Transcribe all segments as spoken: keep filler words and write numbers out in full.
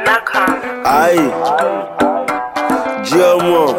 Aye, Giomo.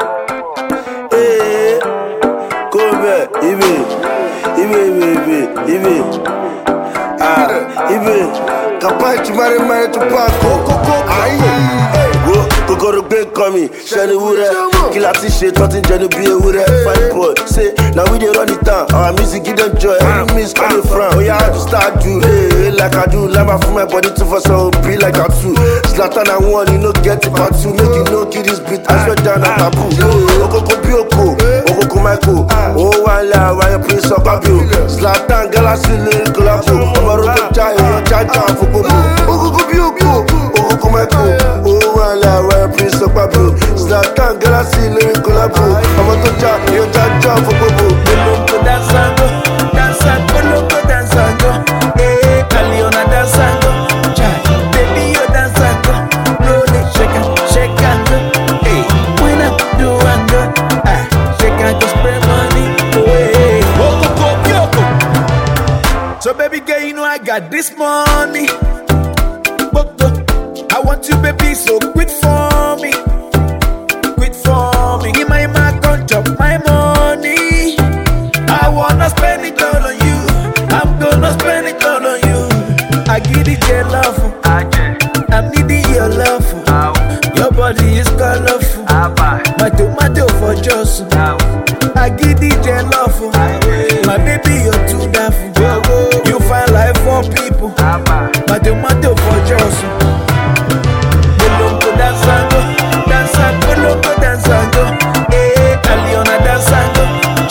Hey, Kobe, Ibe, Ibe, Ibe, Ibe, Ah, Ibe. Capaz de mare mare tu paco. Aye. Kokoro gbé kan mi, ṣẹ́ni wúrẹ́. Kí la ti ṣe tán ti ń jẹnu bí ewúrẹ́. Fine boy, say, now we dey run it down. Our music give them joy, every miss come dey frown. Oya, how to start do? Hey, like I do. Lama for my body to for some be like I do. Zlatan and one, you no get it part two. Make you no kill this beat, I swear down at taboo. Okoko bí oko, okoko Michael. Oh, one la, why you play so babio? Zlatan, Galaxy, Lyric Collabo. Ọmọ rodo jai, ọyọ jaja fún gbogbo. Okoko bí oko, okoko Michael. Oh, one la, why you play so babio? Zlatan, Galaxy, Lyric Collabo. Ọmọ tó jà, ọyọ jaja fún gbogbo. Kolongo dansango, dansango, kolongo dansango. Eh, Aliona dansango, chai, baby you dansango. Roll it, shake it, shake and go. Eh, when I do and go, ah, shake and go spray money away. Oko ko bioko. So baby girl, you know I got this money. Boko, I want you, baby, so quit for me, quit for me. Give my man, come chop my money. I wanna spend it all on you. I'm gonna spend it all on you. I give it your love. I'm needing your love. Your body is colorful. My tomato for just. I give it your love. My baby, you're too daft. You find life for people. My tomato for just. Kolongo dansango, dansango, kolongo dansango. Eh, Aliona dansango.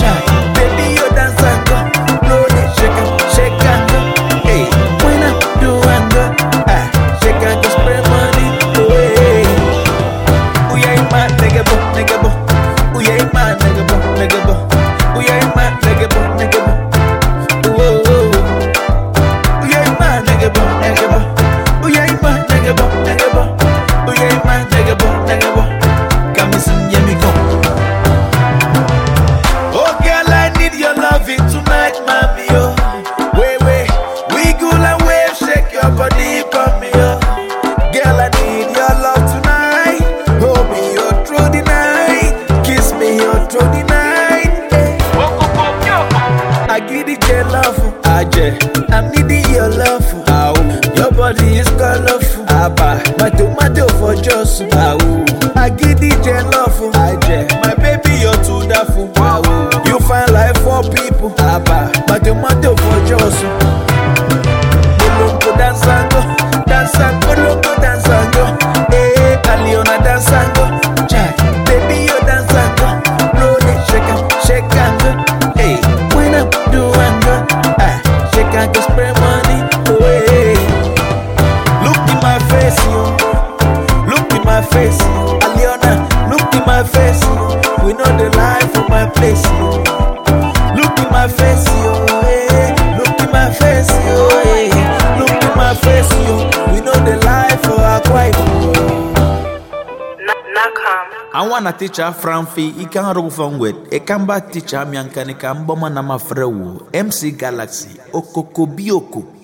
I'm needing your love. Ow. Your body is colorful. Abba. My tomato for just. Ow. I give it your love. My baby, you're too daffy. You find life for people. Abba. My tomato for just. Kolongo dansango, dansango, kolongo dansango. Eh, Aliona dansango. Chai, baby, you're dansango. Roll it, shake it, shake and go. Hey, when I do and go. I can spray money away. Look in my face, you. Look in my face, you. Aliona, look in my face, you. We know the life of my place, you. Look in my face, you. Hey. Look in my face, you. Hey. Look in my face, you. We know the life of our quiet. I wanna teach her from fee, I can't roll from with. A combat teacher, Miankanika, Boma Nama Frewo, M C Galaxy, Okoko Bioko.